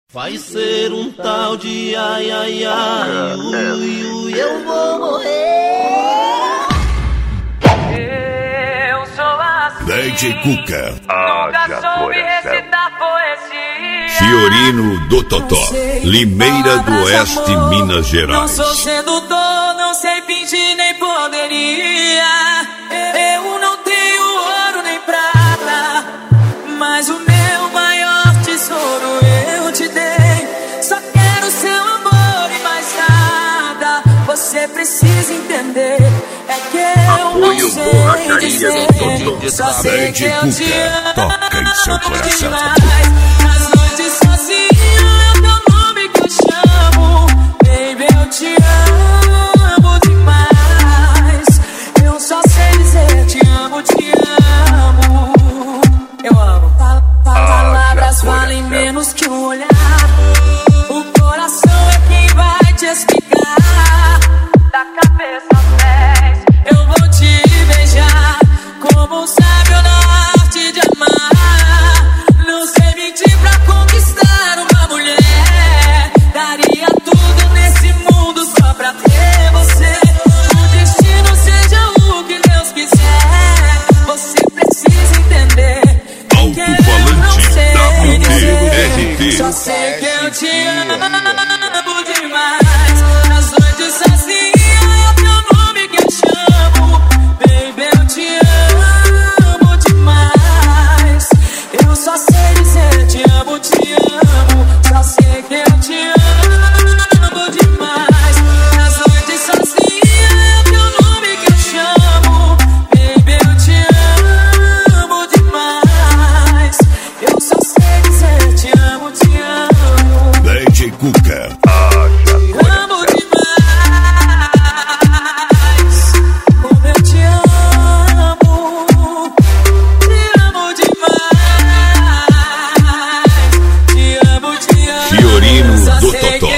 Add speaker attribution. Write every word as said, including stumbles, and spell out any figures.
Speaker 1: Vai ser um tal de ai, ai, ai, ui, ui, eu vou morrer.
Speaker 2: Eu sou assim.
Speaker 3: D J Cuca.
Speaker 2: Nunca soube recitar poesia.
Speaker 3: Fiorino do Totó. Limeira do Oeste, Minas Gerais.
Speaker 2: Não sou sedutor, não sei fingir nem poderia. Eu não tenho ouro nem prata, mas o meu maior tesouro eu te dei. Só quero seu amor e mais nada. Você precisa entender. É que eu
Speaker 3: Apoio
Speaker 2: não sei dizer. Só sei
Speaker 3: D
Speaker 2: que
Speaker 3: J
Speaker 2: eu te
Speaker 3: Cuca. Toca em seu
Speaker 2: amo
Speaker 3: coração.
Speaker 2: demais. Nas noites sozinho é o teu nome que eu chamo. Baby, eu te amo demais. Eu só sei dizer te amo, te amo. Eu amo. Pa pa palavras valem menos que um olhar. O coração é quem vai te explicar. Da cabeça aos pés eu vou te beijar, como um sábio na arte de amar. Não sei mentir pra conquistar uma mulher. Daria tudo nesse mundo só pra ter você. O destino seja o que Deus quiser. Você precisa entender.
Speaker 3: Alto-falante W D R T.
Speaker 2: Só sei que eu te amo demais. Nas noites sozinha é o teu nome que eu chamo. Baby, eu te amo demais. Eu só sei dizer te amo, te amo. Só sei que eu te amo demais. Nas noites sozinha é o teu nome que eu chamo. Baby, eu te amo demais. Eu só sei dizer te amo, te amo.
Speaker 3: D J Cuca.
Speaker 2: Amo demais, como eu te amo, te amo demais, te amo, te amo.
Speaker 3: Fiorino
Speaker 2: Só
Speaker 3: do
Speaker 2: sei
Speaker 3: Totó.
Speaker 2: que